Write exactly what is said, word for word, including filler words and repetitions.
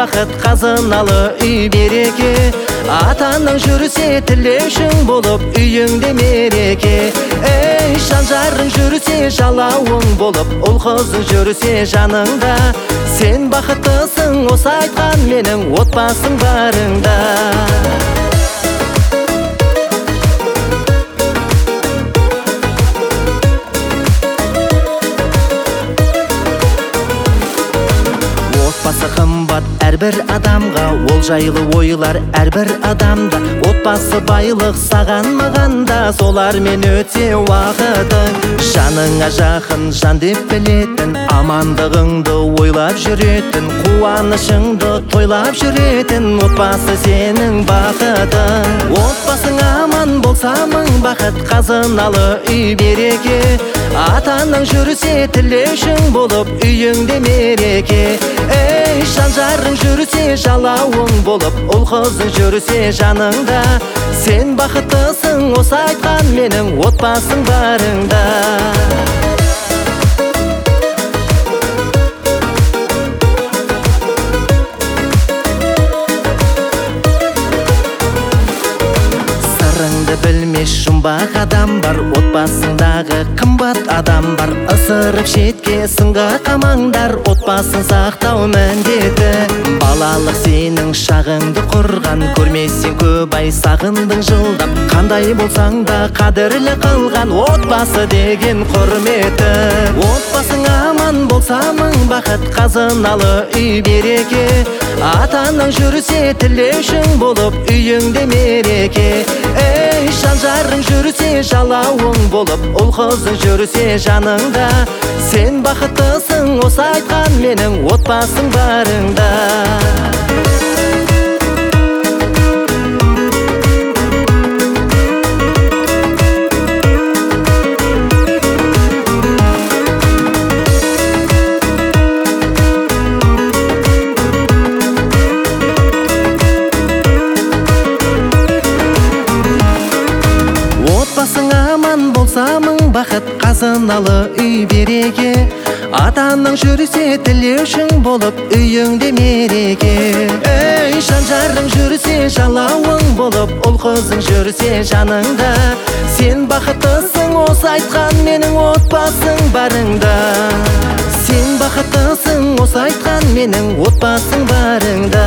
бақыт қазыналы үй береке. Атаның жүрсе тілеушің болып үйіңде мереке. Ей шанжарың жүрсе жалауың болып, ұл-қызың жүрсе жаныңда. Сен бақыттысың осы айтқан менің отбасың барыңда. Отбасы қымбат әрбір адамға, ол жайлы ойлар әрбір адамда. Отбасы байлық саған мағанда, солармен өте уақытың. Жаныңа жақын жан деп білетін, амандығыңды ойлап жүретін, қуанышыңды тойлап жүретін. Отбасы сенің бақытың. Отбасың аман болса мың бақыт, қазыналы үй береке. Атаның жүрсе тілеушің болып үйіңде мереке. Ей шанжарың жүрсе жалауың болып, ұл-қызың жүрсе жаныңда. Сен бақыттысың осы айтқан менің отбасың барыңда. Сырыңды білмес жұмбақ адам бар, отбасыңдағы қымбат адам бар. Ысырып шетке сынға қамаңдар, отбасын сақтау міндеті. Балалық сенің шағыңды құрған, көрмесең көп ай сағындың жылдап. Қандай болсаң да қадірлі қылған, отбасы деген құрметі. Отбасың аман болса мың бақыт, қазыналы үй береке. Атаның жүрсе тілеушің болып үйіңде мереке. Ей шанжарың жүрсе жалауың болып, ұл-қызың жүрсе жаныңда. Сен бақыттысың осы айтқан менің отбасың барыңда. Отбасың аман болса мың бақыт, қазыналы үй береке. Атаның жүрсе тілеушің болып үйіңде мереке. Ей шанжарың жүрсе жалауың болып, ұл-қызың жүрсе жаныңда. Сен бақыттысың осы айтқан менің отбасың барыңда. Сен бақыттысың осы айтқан менің отбасың барыңда.